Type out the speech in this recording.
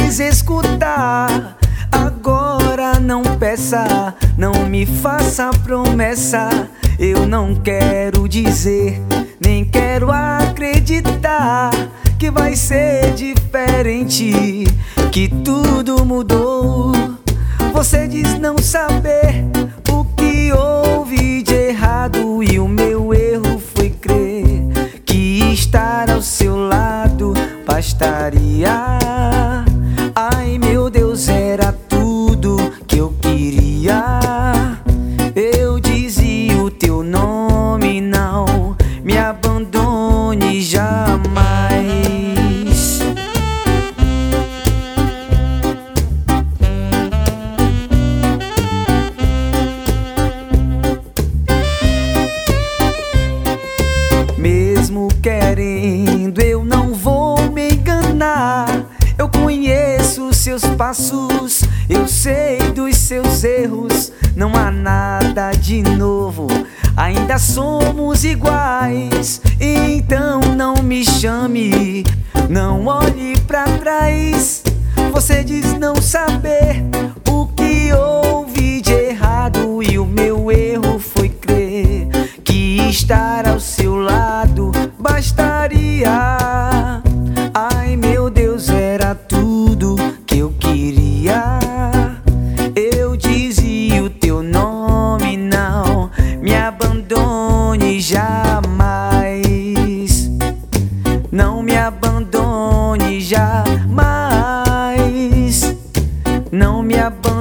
quis escutar. Agora não peça, não me faça promessa. Eu não quero dizer, nem quero acreditar que vai ser diferente, que tudo mudou. Você diz não saber o que houve de errado, e o meu erro foi crer que estar ao seu lado bastaria. Ai meu Deus, era tudo que eu queria. Eu dizia o teu nome, não me abandone jamais. Mesmo querendo, eu não vou me enganar. Eu conheço seus passos, eu sei dos seus erros. Não há nada de novo, ainda somos iguais. Então não me chame, não olhe pra trás. Você diz não saber o que houve de errado, e o meu erro foi crer que estar ao seu lado bastaria. Ai meu Deus, era tudo que eu queria. Eu dizia o teu nome, não me abandone jamais. Não me abandone jamais. Não me abandone.